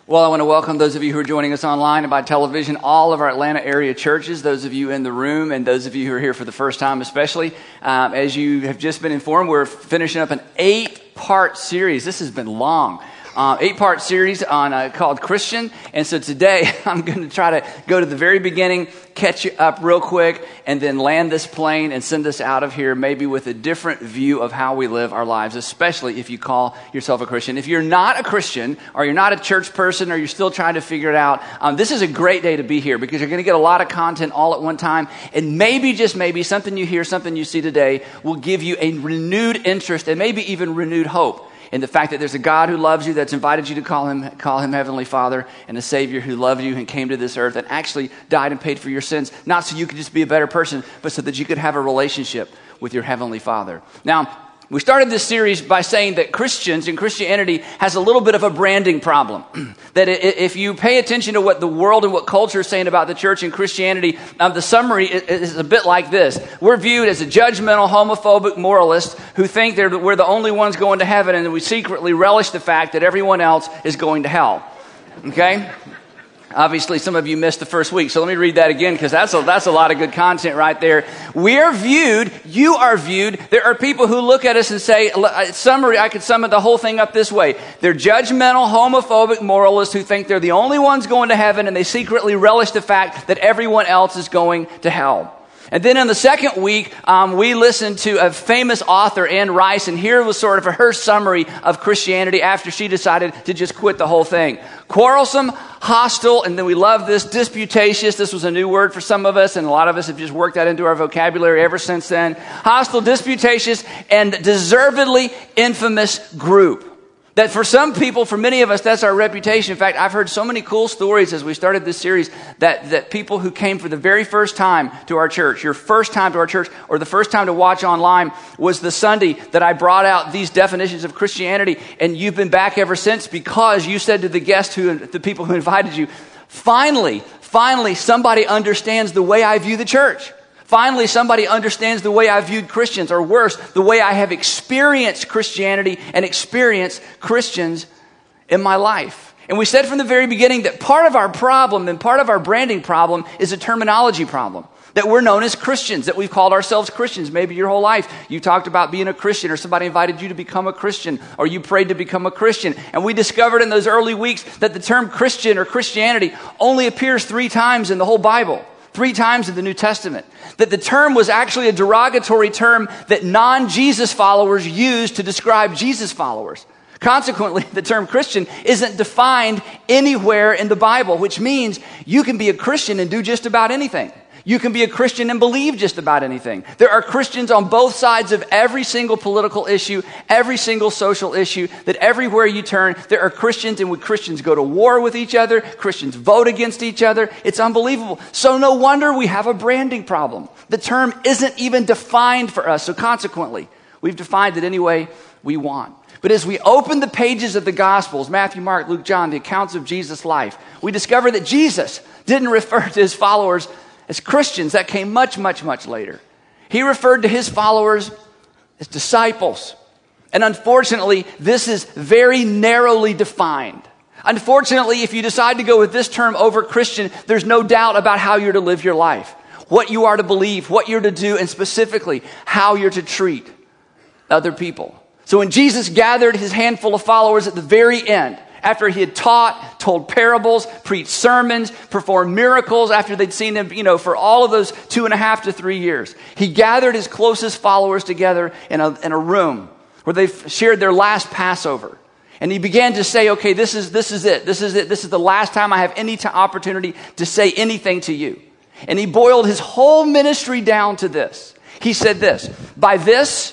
Well, I want to welcome those of you who are joining us online and by television, all of our Atlanta area churches, those of you in the room, and those of you who are here for the first time especially. As you have just been informed, we're finishing up an 8-part series. This has been long. 8-part series on called Christian. And so today I'm going to try to go to the very beginning, catch you up real quick, and then land this plane and send us out of here maybe with a different view of how we live our lives, especially if you call yourself a Christian. If you're not a Christian or you're not a church person or you're still trying to figure it out, this is a great day to be here because you're going to get a lot of content all at one time. And maybe, just maybe, something you hear, something you see today will give you a renewed interest and maybe even renewed hope in the fact that there's a God who loves you, that's invited you to call him Heavenly Father, and a Savior who loved you and came to this earth and actually died and paid for your sins, not so you could just be a better person, but so that you could have a relationship with your Heavenly Father. Now, we started this series by saying that Christians and Christianity has a little bit of a branding problem. That if you pay attention to what the world and what culture is saying about the church and Christianity, the summary is a bit like this. We're viewed as a judgmental, homophobic moralist who think we're the only ones going to heaven, and we secretly relish the fact that everyone else is going to hell. Okay? Obviously, some of you missed the first week, so let me read that again because that's a lot of good content right there. You are viewed. There are people who look at us and say, summary, I could sum the whole thing up this way. They're judgmental, homophobic moralists who think they're the only ones going to heaven, and they secretly relish the fact that everyone else is going to hell. And then in the second week, we listened to a famous author, Anne Rice, and here was sort of her summary of Christianity after she decided to just quit the whole thing. Quarrelsome, hostile, and then we love this, disputatious. This was a new word for some of us, and a lot of us have just worked that into our vocabulary ever since then. Hostile, disputatious, and deservedly infamous group. That for some people, for many of us, that's our reputation. In fact, I've heard so many cool stories as we started this series that people who came for the very first time to our church, your first time to our church, or the first time to watch online was the Sunday that I brought out these definitions of Christianity, and you've been back ever since because you said to the people who invited you, finally, somebody understands the way I view the church. Finally, somebody understands the way I viewed Christians, or worse, the way I have experienced Christianity and experienced Christians in my life. And we said from the very beginning that part of our problem and part of our branding problem is a terminology problem. That we're known as Christians, that we've called ourselves Christians. Maybe your whole life you talked about being a Christian, or somebody invited you to become a Christian, or you prayed to become a Christian. And we discovered in those early weeks that the term Christian or Christianity only appears 3 times in the whole Bible. 3 times in the New Testament. That the term was actually a derogatory term that non-Jesus followers used to describe Jesus followers. Consequently, the term Christian isn't defined anywhere in the Bible, which means you can be a Christian and do just about anything. You can be a Christian and believe just about anything. There are Christians on both sides of every single political issue, every single social issue, that everywhere you turn, there are Christians, and when Christians go to war with each other, Christians vote against each other. It's unbelievable. So no wonder we have a branding problem. The term isn't even defined for us, so consequently, we've defined it any way we want. But as we open the pages of the Gospels, Matthew, Mark, Luke, John, the accounts of Jesus' life, we discover that Jesus didn't refer to his followers as Christians. That came much, much, much later. He referred to his followers as disciples. And unfortunately, this is very narrowly defined. Unfortunately, if you decide to go with this term over Christian, there's no doubt about how you're to live your life, what you are to believe, what you're to do, and specifically how you're to treat other people. So when Jesus gathered his handful of followers at the very end, after he had taught, told parables, preached sermons, performed miracles, after they'd seen him, for all of those 2.5 to 3 years, he gathered his closest followers together in a room where they shared their last Passover. And he began to say, okay, this is it. This is the last time I have any opportunity to say anything to you. And he boiled his whole ministry down to this. He said this, by this,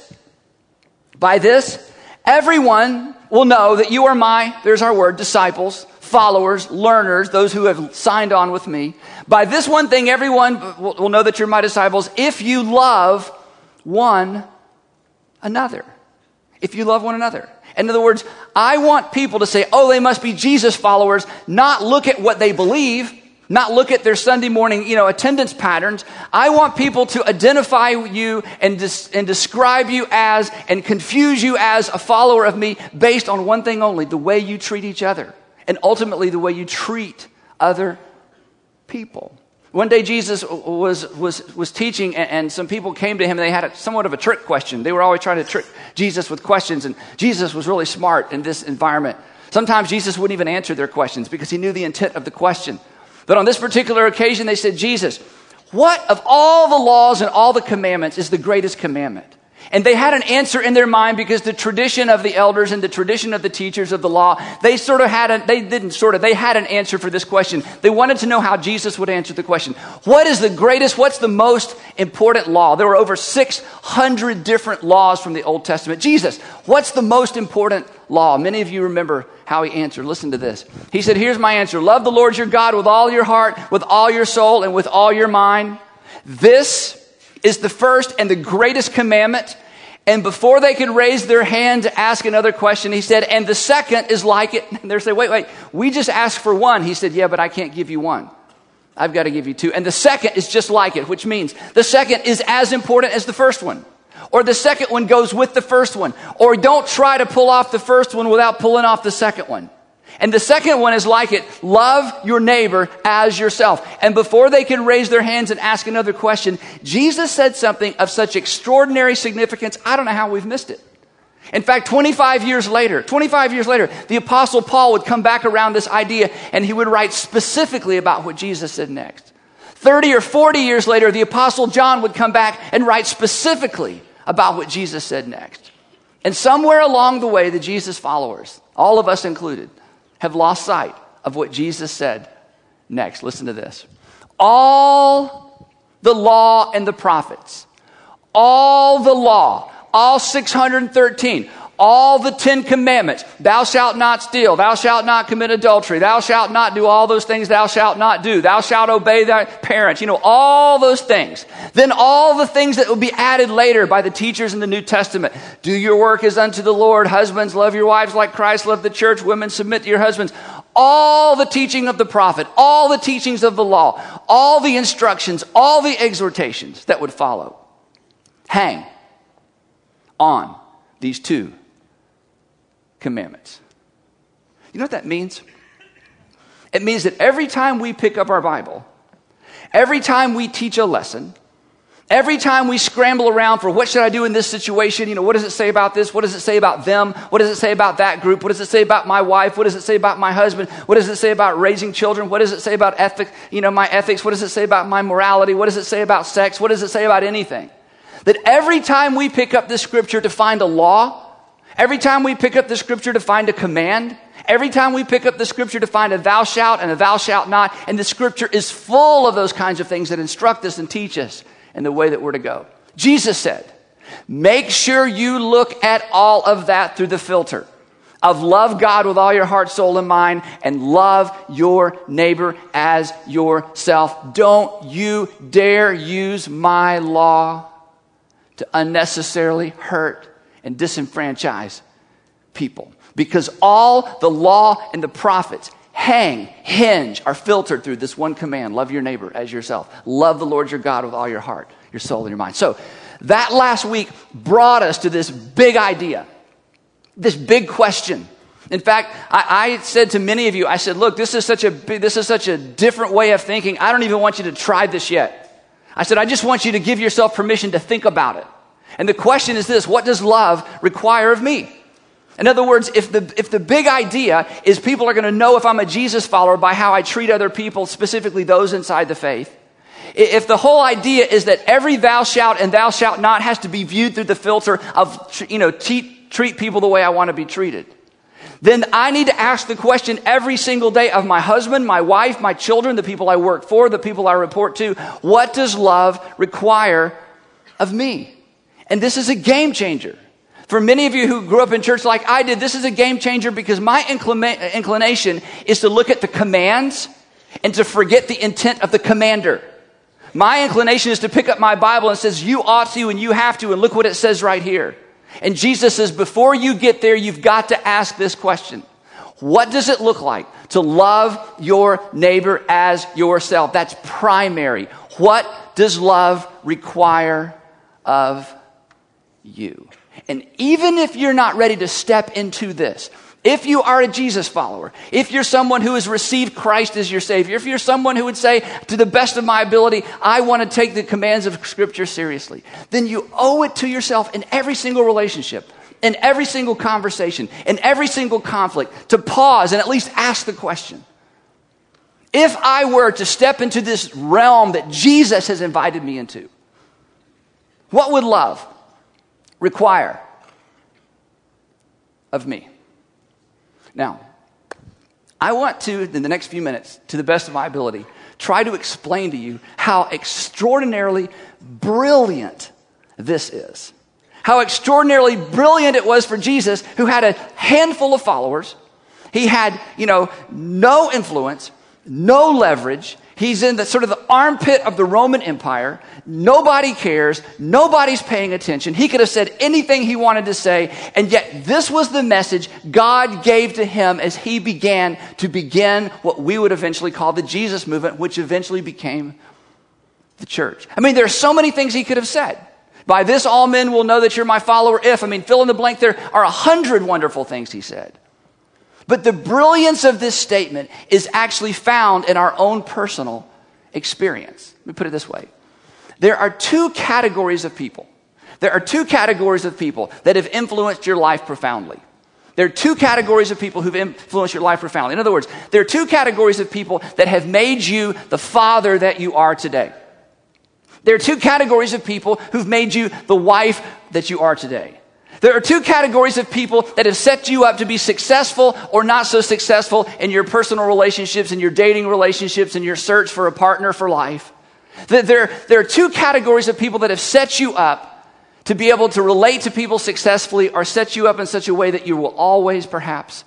everyone will know that you are my, there's our word, disciples, followers, learners, those who have signed on with me. By this one thing, everyone will know that you're my disciples if you love one another. If you love one another. In other words, I want people to say, oh, they must be Jesus followers, not look at what they believe, not look at their Sunday morning, attendance patterns. I want people to identify you and describe you as and confuse you as a follower of me based on one thing only, the way you treat each other and ultimately the way you treat other people. One day Jesus was teaching, and some people came to him, and they had somewhat of a trick question. They were always trying to trick Jesus with questions, and Jesus was really smart in this environment. Sometimes Jesus wouldn't even answer their questions because he knew the intent of the question. But on this particular occasion, they said, Jesus, what of all the laws and all the commandments is the greatest commandment? And they had an answer in their mind because the tradition of the elders and the tradition of the teachers of the law, they had an answer for this question. They wanted to know how Jesus would answer the question. What's the most important law? There were over 600 different laws from the Old Testament. Jesus, what's the most important law? Many of you remember how he answered. Listen to this. He said, here's my answer. Love the Lord your God with all your heart, with all your soul, and with all your mind. This is the first and the greatest commandment. And before they could raise their hand to ask another question, he said, and the second is like it. And they're saying, wait, we just asked for one. He said, yeah, but I can't give you one. I've got to give you two. And the second is just like it, which means the second is as important as the first one. Or the second one goes with the first one. Or don't try to pull off the first one without pulling off the second one. And the second one is like it. Love your neighbor as yourself. And before they could raise their hands and ask another question, Jesus said something of such extraordinary significance, I don't know how we've missed it. In fact, 25 years later, the Apostle Paul would come back around this idea and he would write specifically about what Jesus said next. 30 or 40 years later, the Apostle John would come back and write specifically about what Jesus said next. And somewhere along the way, the Jesus followers, all of us included, have lost sight of what Jesus said next. Listen to this. All the law and the prophets, all 613, all the 10 commandments, thou shalt not steal, thou shalt not commit adultery, thou shalt not do all those things thou shalt not do, thou shalt obey thy parents, all those things. Then all the things that will be added later by the teachers in the New Testament. Do your work as unto the Lord. Husbands, love your wives like Christ loved the church. Women, submit to your husbands. All the teaching of the prophet, all the teachings of the law, all the instructions, all the exhortations that would follow hang on these two commandments. You know what that means? It means that every time we pick up our Bible, every time we teach a lesson, every time we scramble around for what should I do in this situation, what does it say about this? What does it say about them? What does it say about that group? What does it say about my wife? What does it say about my husband? What does it say about raising children? What does it say about ethics? My ethics? What does it say about my morality? What does it say about sex? What does it say about anything? That every time we pick up this scripture to find a law, every time we pick up the scripture to find a command, every time we pick up the scripture to find a thou shalt and a thou shalt not, and the scripture is full of those kinds of things that instruct us and teach us in the way that we're to go. Jesus said, make sure you look at all of that through the filter of love God with all your heart, soul, and mind, and love your neighbor as yourself. Don't you dare use my law to unnecessarily hurt and disenfranchise people. Because all the law and the prophets are filtered through this one command. Love your neighbor as yourself. Love the Lord your God with all your heart, your soul, and your mind. So that last week brought us to this big idea, this big question. In fact, I said to many of you, I said, look, this is such a different way of thinking. I don't even want you to try this yet. I said, I just want you to give yourself permission to think about it. And the question is this: what does love require of me? In other words, if the big idea is people are going to know if I'm a Jesus follower by how I treat other people, specifically those inside the faith, if the whole idea is that every thou shalt and thou shalt not has to be viewed through the filter of, treat people the way I want to be treated, then I need to ask the question every single day of my husband, my wife, my children, the people I work for, the people I report to, what does love require of me? And this is a game changer. For many of you who grew up in church like I did, this is a game changer because my inclination is to look at the commands and to forget the intent of the commander. My inclination is to pick up my Bible and it says, you ought to and you have to, and look what it says right here. And Jesus says, before you get there, you've got to ask this question. What does it look like to love your neighbor as yourself? That's primary. What does love require of you? And even if you're not ready to step into this, If you are a Jesus follower, if you're someone who has received Christ as your Savior, if you're someone who would say, to the best of my ability, I want to take the commands of Scripture seriously, then you owe it to yourself in every single relationship, in every single conversation, in every single conflict, to pause and at least ask the question, if I were to step into this realm that Jesus has invited me into, what would love require of me? Now, I want to, in the next few minutes, to the best of my ability, try to explain to you how extraordinarily brilliant this is. How extraordinarily brilliant it was for Jesus, who had a handful of followers. He had, no influence, no leverage. He's in the sort of the armpit of the Roman Empire. Nobody cares. Nobody's paying attention. He could have said anything he wanted to say, and yet this was the message God gave to him as he began what we would eventually call the Jesus movement, which eventually became the church. There are so many things he could have said. By this, all men will know that you're my follower if, fill in the blank. There are 100 wonderful things he said. But the brilliance of this statement is actually found in our own personal experience. Let me put it this way. There are two categories of people. There are two categories of people that have influenced your life profoundly. There are two categories of people who've influenced your life profoundly. In other words, there are two categories of people that have made you the father that you are today. There are two categories of people who've made you the wife that you are today. There are two categories of people that have set you up to be successful or not so successful in your personal relationships, in your dating relationships, in your search for a partner for life. There are two categories of people that have set you up to be able to relate to people successfully or set you up in such a way that you will always perhaps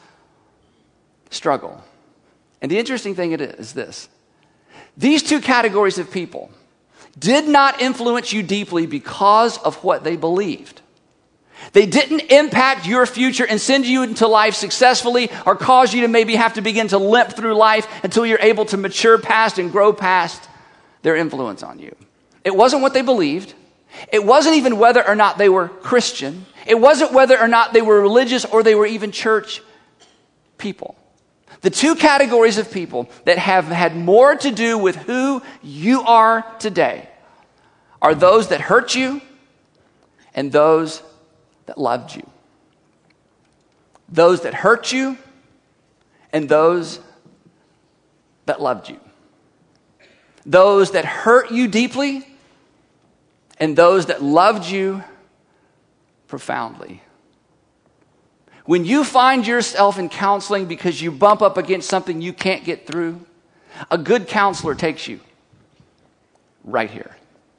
struggle. And the interesting thing is this. These two categories of people did not influence you deeply because of what they believed. They didn't impact your future and send you into life successfully or cause you to maybe have to begin to limp through life until you're able to mature past and grow past their influence on you. It wasn't what they believed. It wasn't even whether or not they were Christian. It wasn't whether or not they were religious or they were even church people. The two categories of people that have had more to do with who you are today are those that hurt you and those that loved you. Those that hurt you and those that loved you. Those that hurt you deeply and those that loved you profoundly. When you find yourself in counseling because you bump up against something you can't get through, a good counselor takes you right here.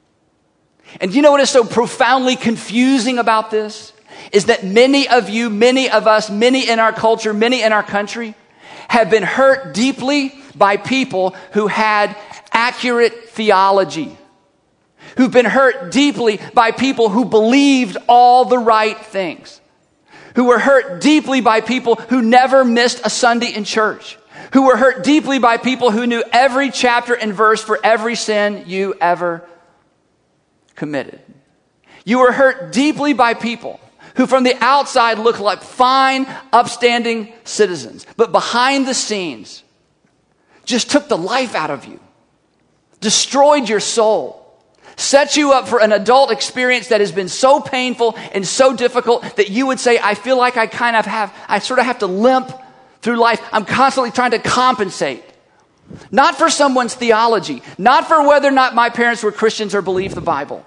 And you know what is so profoundly confusing about this? Is that many of you, many of us, many in our culture, many in our country have been hurt deeply by people who had accurate theology. Who've been hurt deeply by people who believed all the right things. Who were hurt deeply by people who never missed a Sunday in church. Who were hurt deeply by people who knew every chapter and verse for every sin you ever committed. You were hurt deeply by people who from the outside look like fine, upstanding citizens, but behind the scenes just took the life out of you, destroyed your soul, set you up for an adult experience that has been so painful and so difficult that you would say, I feel like I sort of have to limp through life. I'm constantly trying to compensate. Not for someone's theology, not for whether or not my parents were Christians or believed the Bible,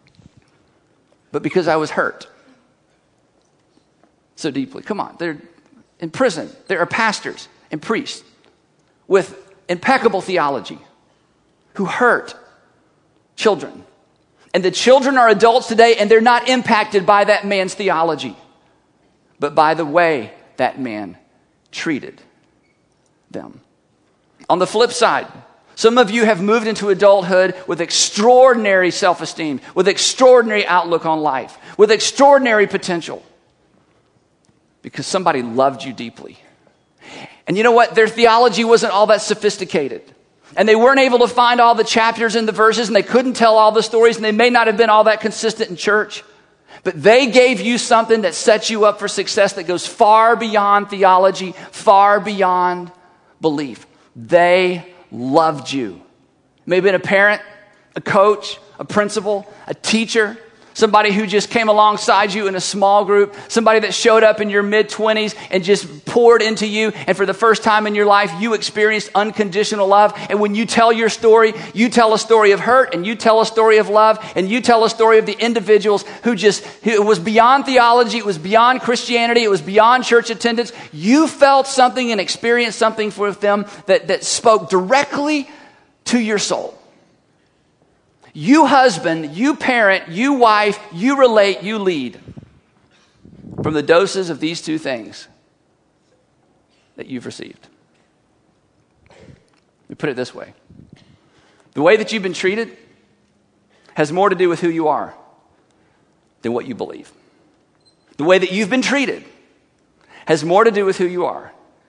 but because I was hurt so deeply. Come on, they're in prison. There are pastors and priests with impeccable theology who hurt children. And the children are adults today, and they're not impacted by that man's theology, but by the way that man treated them. On the flip side, some of you have moved into adulthood with extraordinary self-esteem, with extraordinary outlook on life, with extraordinary potential, because somebody loved you deeply. And you know what? Their theology wasn't all that sophisticated. And they weren't able to find all the chapters and the verses, and they couldn't tell all the stories, and they may not have been all that consistent in church. But they gave you something that sets you up for success that goes far beyond theology, far beyond belief. They loved you. Maybe been a parent, a coach, a principal, a teacher, somebody who just came alongside you in a small group, somebody that showed up in your mid-20s and just poured into you, and for the first time in your life, you experienced unconditional love. And when you tell your story, you tell a story of hurt, and you tell a story of love, and you tell a story of the individuals who it was beyond theology, it was beyond Christianity, it was beyond church attendance. You felt something and experienced something with them that spoke directly to your soul. You husband, you parent, you wife, you relate, you lead from the doses of these two things that you've received. Let me put it this way. The way that you've been treated has more to do with who you are than what you believe. The way that you've been treated has more to do with who you are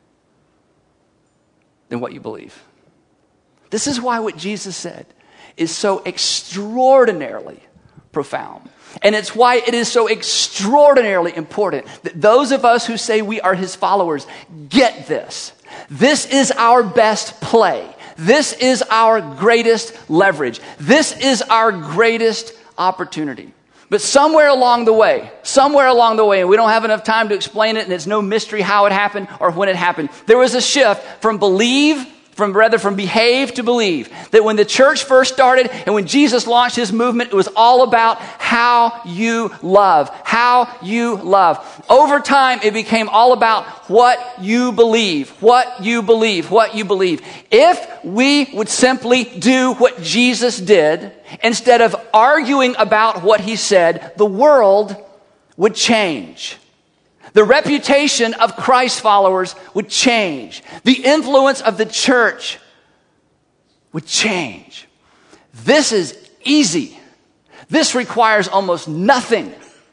than what you believe. This is why what Jesus said is so extraordinarily profound. And it's why it is so extraordinarily important that those of us who say we are his followers get this. This is our best play. This is our greatest leverage. This is our greatest opportunity. But somewhere along the way, and we don't have enough time to explain it, and it's no mystery how it happened or when it happened, there was a shift from behave to believe. That when the church first started and when Jesus launched his movement, it was all about how you love. How you love. Over time, it became all about what you believe. What you believe. What you believe. If we would simply do what Jesus did, instead of arguing about what he said, the world would change. The reputation of Christ followers would change. The influence of the church would change. This is easy. This requires almost nothing.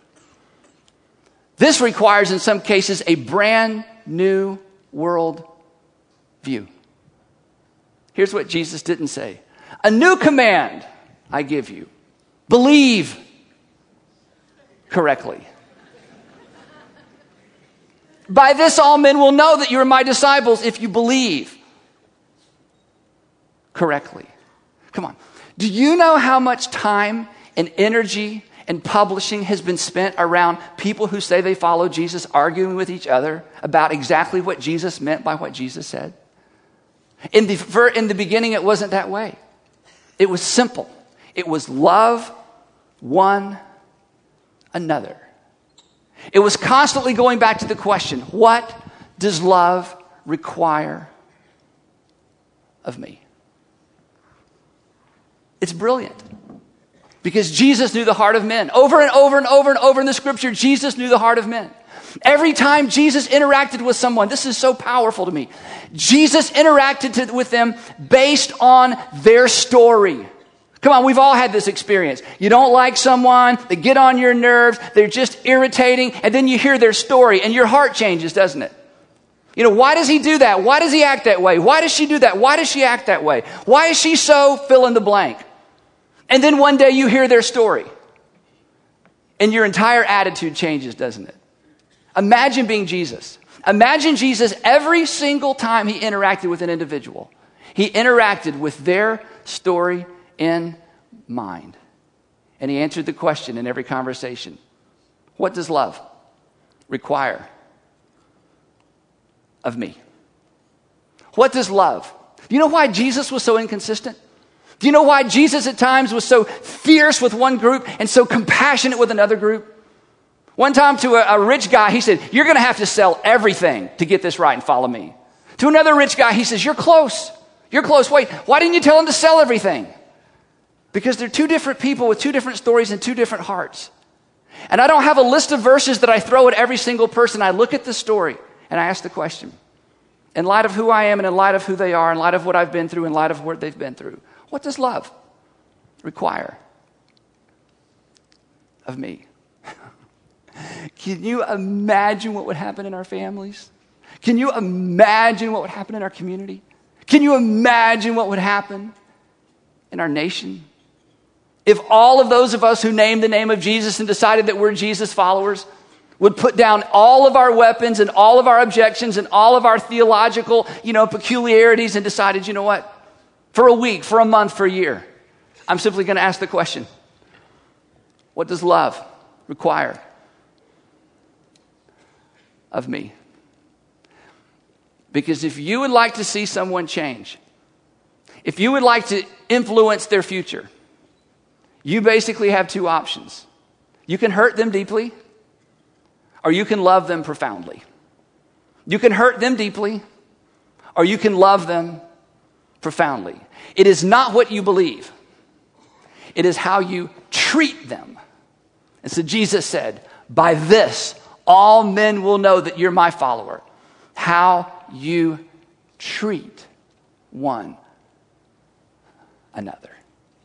This requires, in some cases, a brand new world view. Here's what Jesus didn't say. A new command I give you. Believe correctly. By this all men will know that you are my disciples if you believe correctly. Come on. Do you know how much time and energy and publishing has been spent around people who say they follow Jesus arguing with each other about exactly what Jesus meant by what Jesus said? In the beginning, it wasn't that way. It was simple. It was love one another. It was constantly going back to the question, what does love require of me? It's brilliant. Because Jesus knew the heart of men. Over and over and over and over in the scripture, Jesus knew the heart of men. Every time Jesus interacted with someone, this is so powerful to me. Jesus interacted with them based on their story. Come on, we've all had this experience. You don't like someone, they get on your nerves, they're just irritating, and then you hear their story and your heart changes, doesn't it? You know, why does he do that? Why does he act that way? Why does she do that? Why does she act that way? Why is she so fill in the blank? And then one day you hear their story and your entire attitude changes, doesn't it? Imagine being Jesus. Imagine Jesus every single time he interacted with an individual. He interacted with their story in mind. And he answered the question in every conversation. What does love require of me? What does love? Do you know why Jesus was so inconsistent? Do you know why Jesus at times was so fierce with one group and so compassionate with another group? One time to a rich guy, he said, you're going to have to sell everything to get this right and follow me. To another rich guy, he says, you're close. You're close. Wait, why didn't you tell him to sell everything? Because they're two different people with two different stories and two different hearts. And I don't have a list of verses that I throw at every single person. I look at the story and I ask the question, in light of who I am and in light of who they are, in light of what I've been through, in light of what they've been through, what does love require of me? Can you imagine what would happen in our families? Can you imagine what would happen in our community? Can you imagine what would happen in our nation If all of those of us who named the name of Jesus and decided that we're Jesus followers would put down all of our weapons and all of our objections and all of our theological, peculiarities and decided, you know what? For a week, for a month, for a year, I'm simply going to ask the question, what does love require of me? Because if you would like to see someone change, if you would like to influence their future, you basically have two options. You can hurt them deeply, or you can love them profoundly. You can hurt them deeply, or you can love them profoundly. It is not what you believe. It is how you treat them. And so Jesus said, by this, all men will know that you're my follower. How you treat one another.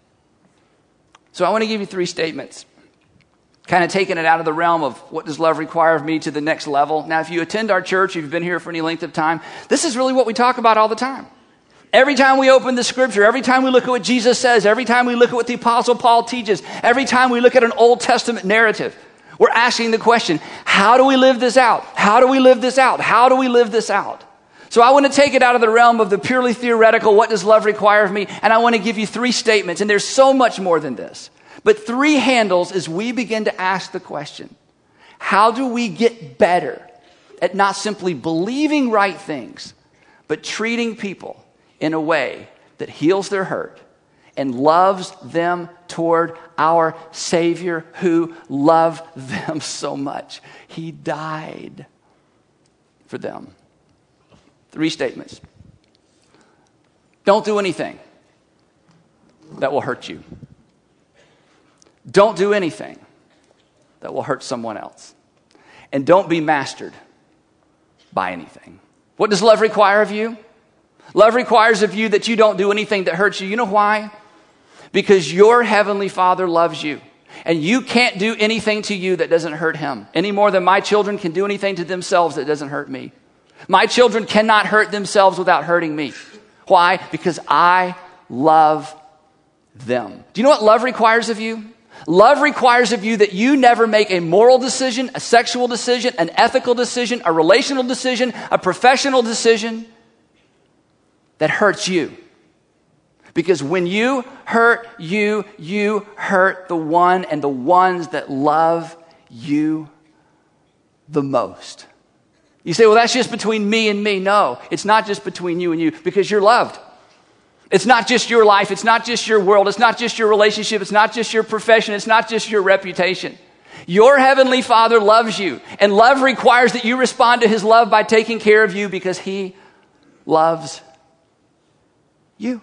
So I want to give you 3 statements, kind of taking it out of the realm of what does love require of me to the next level. Now, if you attend our church, if you've been here for any length of time, this is really what we talk about all the time. Every time we open the scripture, every time we look at what Jesus says, every time we look at what the Apostle Paul teaches, every time we look at an Old Testament narrative, we're asking the question, how do we live this out? How do we live this out? How do we live this out? So I want to take it out of the realm of the purely theoretical, what does love require of me? And I want to give you 3 statements, and there's so much more than this. But 3 handles as we begin to ask the question, how do we get better at not simply believing right things, but treating people in a way that heals their hurt and loves them toward our Savior who loved them so much. He died for them. 3 statements. Don't do anything that will hurt you. Don't do anything that will hurt someone else. And don't be mastered by anything. What does love require of you? Love requires of you that you don't do anything that hurts you. You know why? Because your heavenly Father loves you. And you can't do anything to you that doesn't hurt him. Any more than my children can do anything to themselves that doesn't hurt me. My children cannot hurt themselves without hurting me. Why? Because I love them. Do you know what love requires of you? Love requires of you that you never make a moral decision, a sexual decision, an ethical decision, a relational decision, a professional decision that hurts you. Because when you hurt you, you hurt the one and the ones that love you the most. You say, well, that's just between me and me. No, it's not just between you and you because you're loved. It's not just your life. It's not just your world. It's not just your relationship. It's not just your profession. It's not just your reputation. Your heavenly Father loves you, and love requires that you respond to his love by taking care of you because he loves you.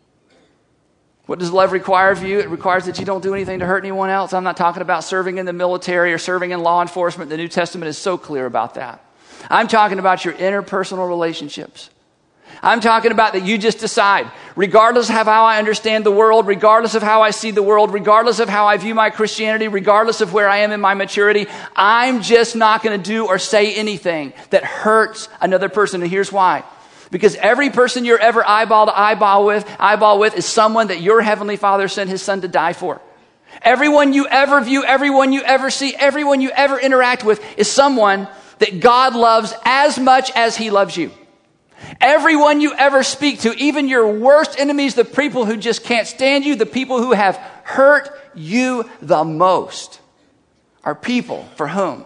What does love require of you? It requires that you don't do anything to hurt anyone else. I'm not talking about serving in the military or serving in law enforcement. The New Testament is so clear about that. I'm talking about your interpersonal relationships. I'm talking about that you just decide, regardless of how I understand the world, regardless of how I see the world, regardless of how I view my Christianity, regardless of where I am in my maturity, I'm just not going to do or say anything that hurts another person. And here's why. Because every person you're ever eyeball to eyeball with is someone that your heavenly Father sent his son to die for. Everyone you ever view, everyone you ever see, everyone you ever interact with is someone that God loves as much as he loves you. Everyone you ever speak to, even your worst enemies, the people who just can't stand you, the people who have hurt you the most, are people for whom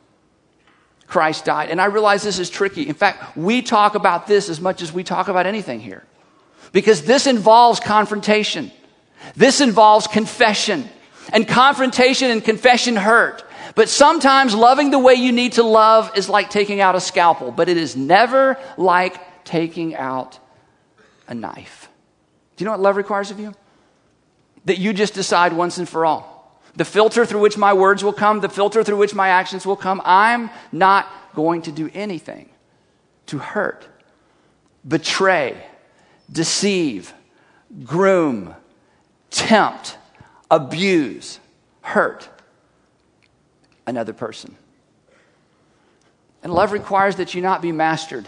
Christ died. And I realize this is tricky. In fact, we talk about this as much as we talk about anything here. Because this involves confrontation. This involves confession. And confrontation and confession hurt. But sometimes loving the way you need to love is like taking out a scalpel. But it is never like taking out a knife. Do you know what love requires of you? That you just decide once and for all. The filter through which my words will come, the filter through which my actions will come, I'm not going to do anything to hurt, betray, deceive, groom, tempt, abuse, hurt another person. And love requires that you not be mastered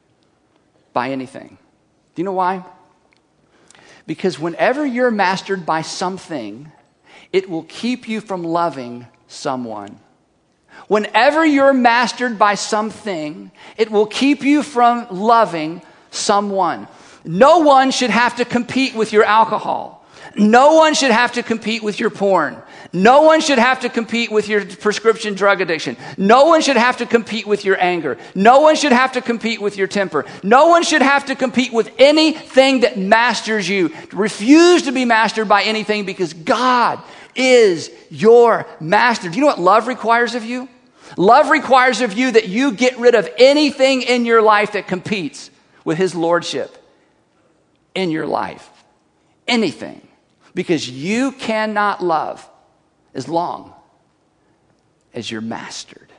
by anything. Do you know why? Because whenever you're mastered by something, it will keep you from loving someone. Whenever you're mastered by something, it will keep you from loving someone. No one should have to compete with your alcohol. No one should have to compete with your porn. No one should have to compete with your prescription drug addiction. No one should have to compete with your anger. No one should have to compete with your temper. No one should have to compete with anything that masters you. Refuse to be mastered by anything because God is your master. Do you know what love requires of you? Love requires of you that you get rid of anything in your life that competes with his lordship in your life. Anything. Because you cannot love as long as you're mastered.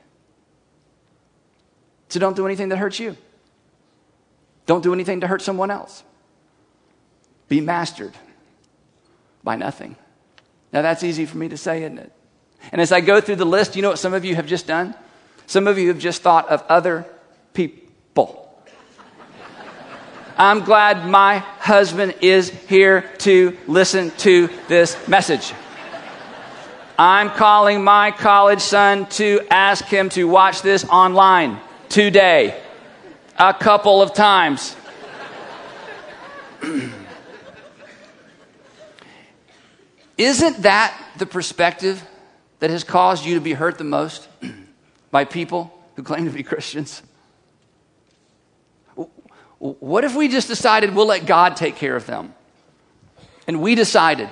So don't do anything that hurts you. Don't do anything to hurt someone else. Be mastered by nothing. Now that's easy for me to say, isn't it? And as I go through the list, you know what some of you have just done? Some of you have just thought of other people. I'm glad my husband is here to listen to this message. I'm calling my college son to ask him to watch this online today, a couple of times. Isn't that the perspective that has caused you to be hurt the most by people who claim to be Christians? What if we just decided we'll let God take care of them? And we decided,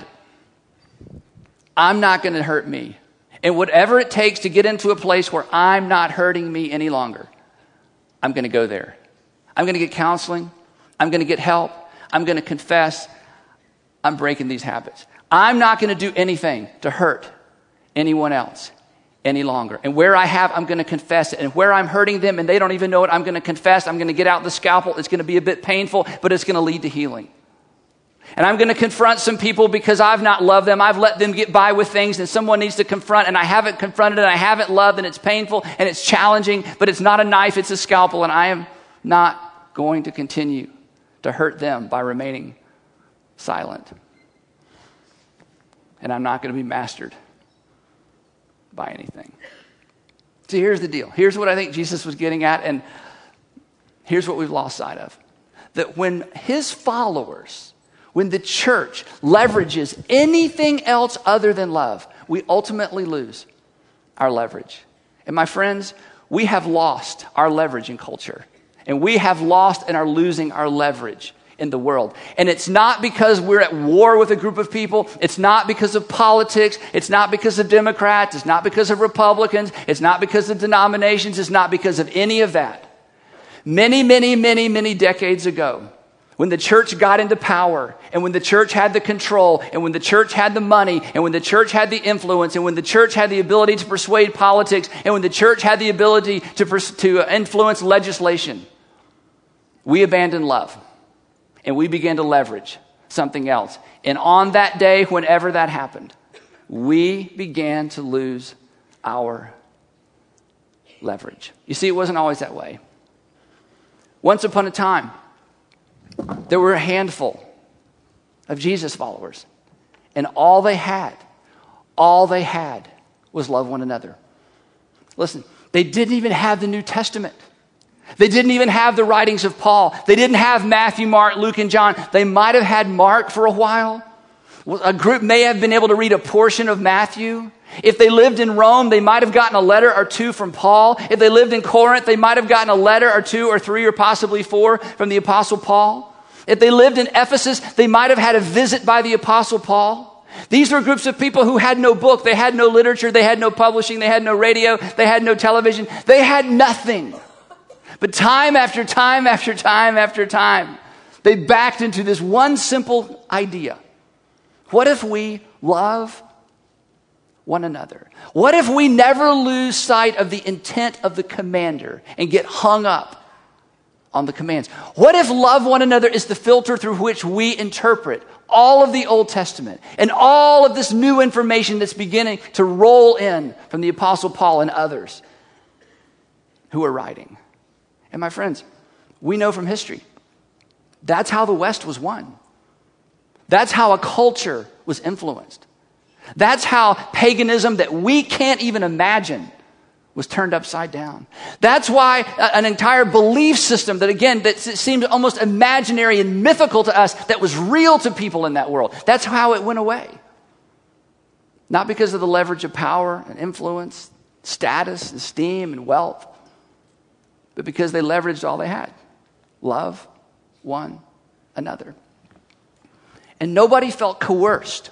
I'm not going to hurt me. And whatever it takes to get into a place where I'm not hurting me any longer, I'm going to go there. I'm going to get counseling. I'm going to get help. I'm going to confess. I'm breaking these habits. I'm not going to do anything to hurt anyone else any longer. And where I have, I'm going to confess it. And where I'm hurting them and they don't even know it, I'm going to confess. I'm going to get out the scalpel. It's going to be a bit painful, but it's going to lead to healing. And I'm going to confront some people because I've not loved them. I've let them get by with things and someone needs to confront and I haven't confronted and I haven't loved and it's painful and it's challenging, but it's not a knife, it's a scalpel, and I am not going to continue to hurt them by remaining silent. And I'm not going to be mastered by anything. So here's the deal. Here's what I think Jesus was getting at, and here's what we've lost sight of. That when his followers, when the church leverages anything else other than love, we ultimately lose our leverage. And my friends, we have lost our leverage in culture. And we have lost and are losing our leverage in the world. And it's not because we're at war with a group of people. It's not because of politics. It's not because of Democrats. It's not because of Republicans. It's not because of denominations. It's not because of any of that. Many decades ago, when the church got into power, and when the church had the control, and when the church had the money, and when the church had the influence, and when the church had the ability to persuade politics, and when the church had the ability to influence legislation, we abandoned love. And we began to leverage something else. And on that day, whenever that happened, we began to lose our leverage. You see, it wasn't always that way. Once upon a time, there were a handful of Jesus followers. And all they had was love one another. Listen, they didn't even have the New Testament. They didn't even have the writings of Paul. They didn't have Matthew, Mark, Luke, and John. They might have had Mark for a while. A group may have been able to read a portion of Matthew. If they lived in Rome, they might have gotten a letter or two from Paul. If they lived in Corinth, they might have gotten a letter or two or three or possibly four from the Apostle Paul. If they lived in Ephesus, they might have had a visit by the Apostle Paul. These were groups of people who had no book, they had no literature, they had no publishing, they had no radio, they had no television. They had nothing. But time after time after time after time, they backed into this one simple idea. What if we love one another? What if we never lose sight of the intent of the commander and get hung up on the commands? What if love one another is the filter through which we interpret all of the Old Testament and all of this new information that's beginning to roll in from the Apostle Paul and others who are writing? And my friends, we know from history, that's how the West was won. That's how a culture was influenced. That's how paganism that we can't even imagine was turned upside down. That's why an entire belief system that seemed almost imaginary and mythical to us, that was real to people in that world, that's how it went away. Not because of the leverage of power and influence, status, esteem, and wealth, but because they leveraged all they had: love one another. And nobody felt coerced,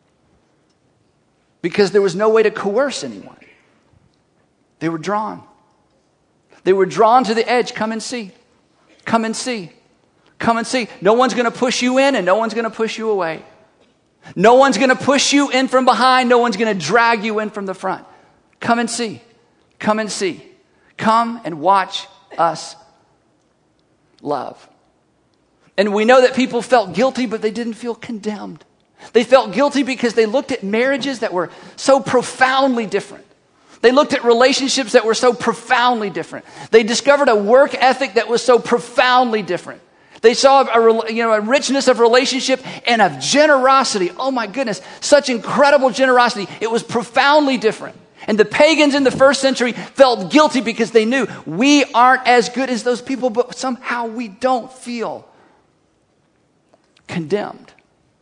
because there was no way to coerce anyone. They were drawn. They were drawn to the edge. Come and see. Come and see. Come and see. No one's going to push you in, and no one's going to push you away. No one's going to push you in from behind. No one's going to drag you in from the front. Come and see. Come and see. Come and watch us love. And we know that people felt guilty, but they didn't feel condemned. They felt guilty because they looked at marriages that were so profoundly different. They looked at relationships that were so profoundly different. They discovered a work ethic that was so profoundly different. They saw a richness of relationship and of generosity. Oh my goodness, such incredible generosity. It was profoundly different. And the pagans in the first century felt guilty because they knew we aren't as good as those people, but somehow we don't feel condemned.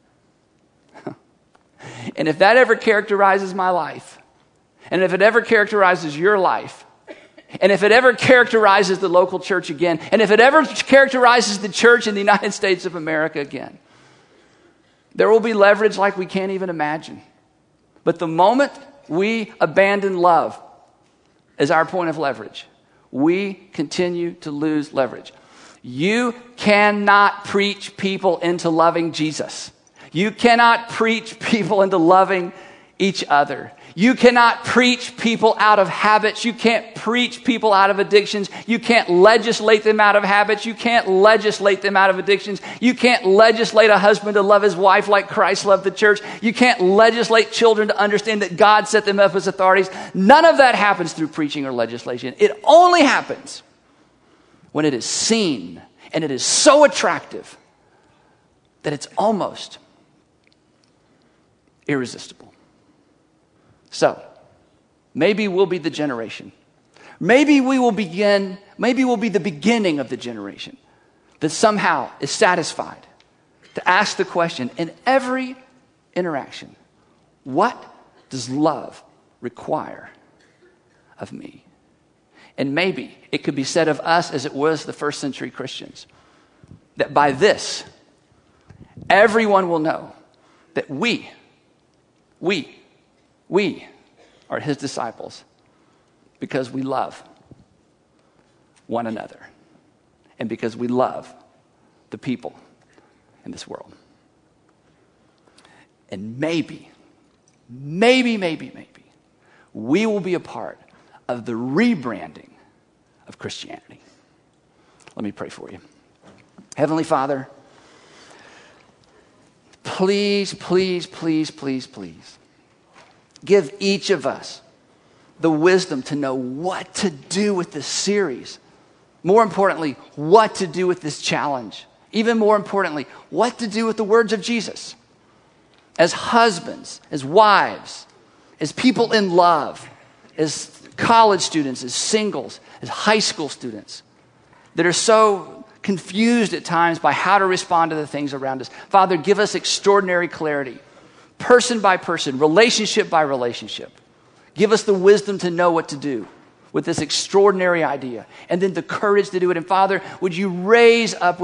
And if that ever characterizes my life, and if it ever characterizes your life, and if it ever characterizes the local church again, and if it ever characterizes the church in the United States of America again, there will be leverage like we can't even imagine. But the moment we abandon love as our point of leverage, we continue to lose leverage. You cannot preach people into loving Jesus. You cannot preach people into loving each other. You cannot preach people out of habits. You can't preach people out of addictions. You can't legislate them out of habits. You can't legislate them out of addictions. You can't legislate a husband to love his wife like Christ loved the church. You can't legislate children to understand that God set them up as authorities. None of that happens through preaching or legislation. It only happens when it is seen and it is so attractive that it's almost irresistible. So, maybe we'll be the generation. Maybe we'll be the beginning of the generation that somehow is satisfied to ask the question in every interaction, what does love require of me? And maybe it could be said of us as it was the first century Christians, that by this, everyone will know that we are his disciples because we love one another and because we love the people in this world. And maybe, we will be a part of the rebranding of Christianity. Let me pray for you. Heavenly Father, please, give each of us the wisdom to know what to do with this series. More importantly, what to do with this challenge. Even more importantly, what to do with the words of Jesus. As husbands, as wives, as people in love, as college students, as singles, as high school students that are so confused at times by how to respond to the things around us. Father, give us extraordinary clarity. Person by person, relationship by relationship. Give us the wisdom to know what to do with this extraordinary idea. And then the courage to do it. And Father, would you raise up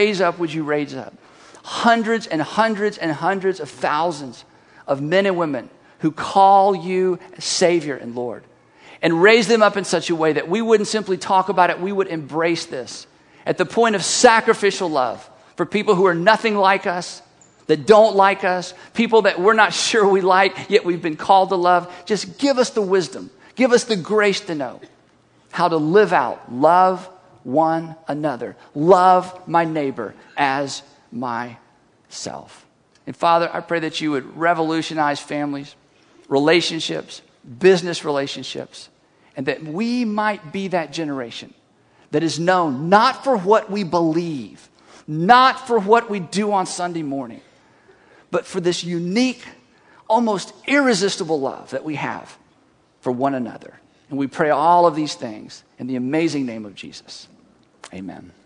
hundreds and hundreds and hundreds of thousands of men and women who call you Savior and Lord. And raise them up in such a way that we wouldn't simply talk about it, we would embrace this at the point of sacrificial love for people who are nothing like us, that don't like us, people that we're not sure we like, yet we've been called to love. Just give us the wisdom, give us the grace to know how to live out, love one another, love my neighbor as myself. And Father, I pray that you would revolutionize families, relationships, business relationships, and that we might be that generation that is known not for what we believe, not for what we do on Sunday morning, but for this unique, almost irresistible love that we have for one another. And we pray all of these things in the amazing name of Jesus. Amen.